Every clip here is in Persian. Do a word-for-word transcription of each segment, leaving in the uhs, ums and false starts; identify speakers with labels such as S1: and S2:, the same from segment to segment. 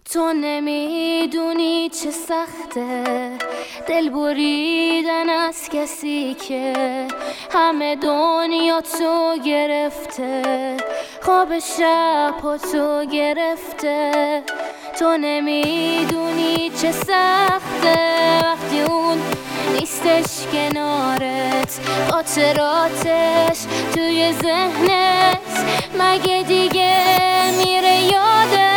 S1: تو نمیدونی چه سخته دل بریدن از کسی که همه دنیا تو گرفته، خواب شب ها تو گرفته. تو نمیدونی چه سخته وقتی اون نیستش کنارت، خاطراتش توی ذهنت مگه دیگه میره یادت؟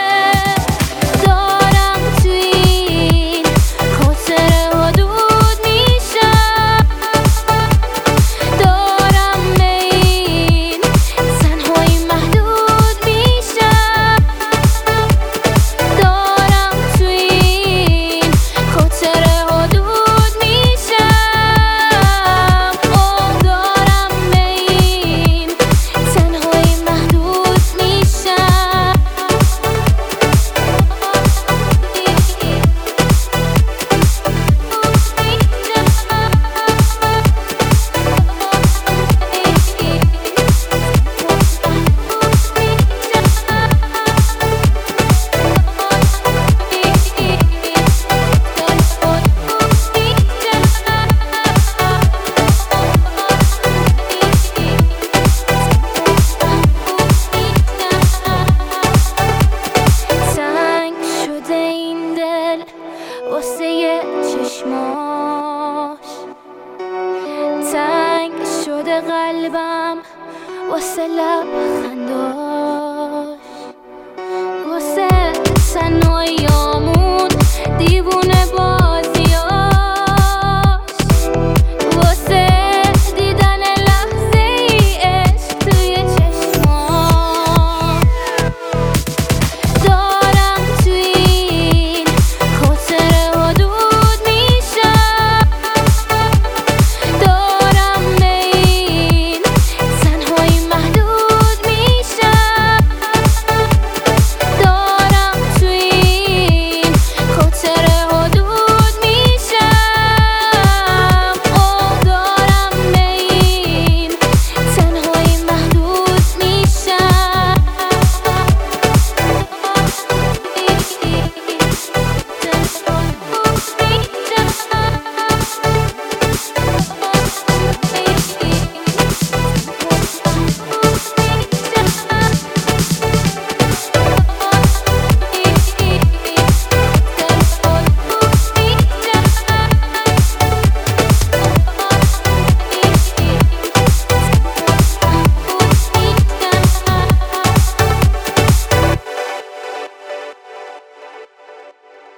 S1: واسه چشماش تنگ شده قلبم، واسه لبخنداش، واسه تنهاییامون دیوونه با